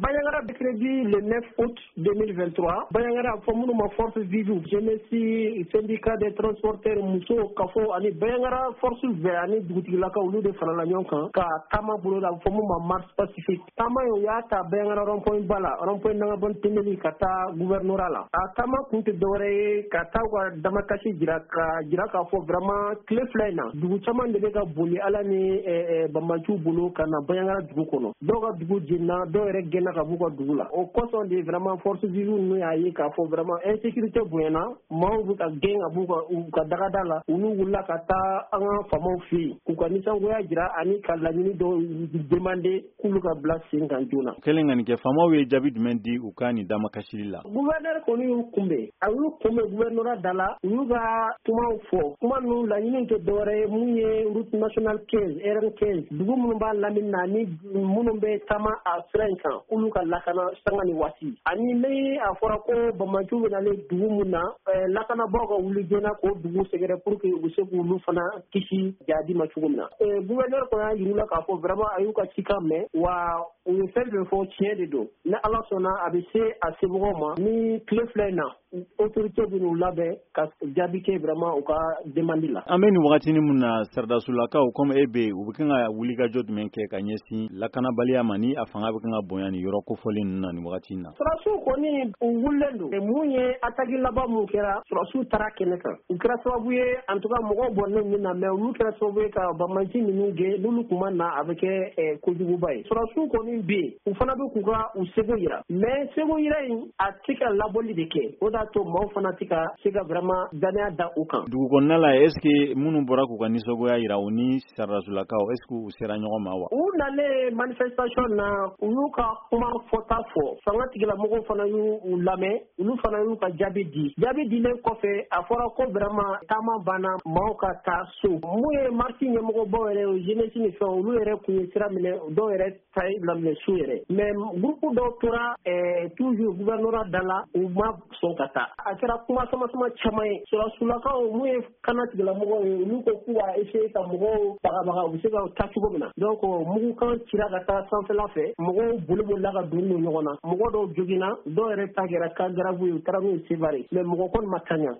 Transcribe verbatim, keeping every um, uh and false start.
Bayangara de crédit le neuf août deux mille vingt-trois Bayangara fo ma force vive jeunesse syndicat des transporteurs muso kafo ani Bayangara force V ani dugutigilaka olu de farala ɲɔgɔn kan ka taama bolo la fo ma marche pacifique taama yo ya ta Bayangara rond-point bala rond-point Nangabon Teneli ka taa gouvernorat la a taama kun tɛ dɔwɛrɛ ye ka taa ka damakasi jira ka jira k'a fɔ vraiment tile fila in na dugu caman de bɛ ka boli ala ni banbanciw bolo ka na Bayangara dugu kɔnɔ dɔw ka dugu jenina dɔw yɛrɛ gɛnna ka b'u ka dugu la o kosɔn de vraiment force vive ninnu y'a ye k'a fɔ vraiment insécurité bonyana maaw bɛ ka gɛn ka b'u ka u ka dagada la olu wulila ka taa an ka faamaw fɛ yen k'u ka nisɔngoya jira ani ka laɲini dɔw demander k'olu ka bila sen kan joona. Kɛlen ka nin kɛ faamaw ye jaabi jumɛn di u ka nin damakasili la? Gouverneur kɔni y'u kunbɛn a y'u kunbɛn gouvernorat da la u y'u ka kumaw fɔ kuma ninnu laɲini tɛ dɔwɛrɛ ye mun ye route nationale quinze R N quinze dugu minnu b'a lamini na ni minnu bɛ taama a sira in kan k'olu ka lakana sanga ni waati ani ni a fɔra ko banbanciw bɛ nalen dugu min na lakanabaaw ka wuli joona k'o dugu sɛgɛrɛ pour que u bɛ se k'olu fana kisi jadi ma cogo min na gouverneur kɔni y'a yir'u la k'a fɔ vraiment a y'u ka cikan mɛn wa u ye fɛn fɛn fɔ tiɲɛ de don ni ala sɔnna a bɛ se a sebagaw ma ni tile fila in na autorité bɛ n'u labɛn ka jaabi kɛ vraiment u ka demande la. An bɛ nin wagatinin min na Sardasulaakaw comme e bɛ yen u bɛ kan ka wulikajɔ jumɛn kɛ ka ɲɛsin lakanabaliya ma ni a fanga bɛ kan ka bonya nin yɔrɔ kofɔlen ninnu na nin wagati in na. Sɔrɔdasiw kɔni u wulilen don mun ye attaque laban mun kɛra sɔrɔdasiw taara kɛnɛ kan u kɛra sababu ye en tout cas mɔgɔw bɔnnen min na mais olu kɛra sababu ye ka banbanci ninnu gɛn n'olu tun ma na a bɛ kɛ kojuguba ye sɔrɔdasiw kɔni bɛ yen u fana bɛ k'u ka u seko yira mais seko yira in a tɛ ka labɔli de kɛ o de y'a to maaw fana tɛ ka se ka vraiment danaya da u kan. Dugu kɔnɔna la est ce que minnu bɔra k'u ka nisɔngoya yira u ni Sardasulaakaw est ce que u sera ɲɔgɔn ma wa? U nalen manifestation na u y'u ka kuma fɔta fɔ fanga tigilamɔgɔw fana y'u lamɛn olu fana y'u ka jaabi di jaabi dilen kɔfɛ a fɔra ko vraiment taama banna maaw ka taa so mun ye marche ɲɛmɔgɔbaw yɛrɛ o jeunesse ni fɛn olu yɛrɛ kun ye sira minɛ dɔw yɛrɛ ta laminɛ so yɛrɛ mais groupe dɔw tora toujours gouvernorat da la u ma sɔn ka taa a kɛra kuma sama sama caman ye Sɔrɔdasulakaw mun ye kana tigilamɔgɔw ye olu ko k'u b'a essayer ka mɔgɔw bagabaga u bɛ se ka taa cogo min na donc mugukan cira ka taa sanfɛla fɛ mɔgɔw boli bolila ka don ɲɔgɔn na mɔgɔ dɔw joginna dɔw yɛrɛ ta kɛra cas grave ye u taara n'u ye Sévaré mais mɔgɔ kɔni ma kaɲa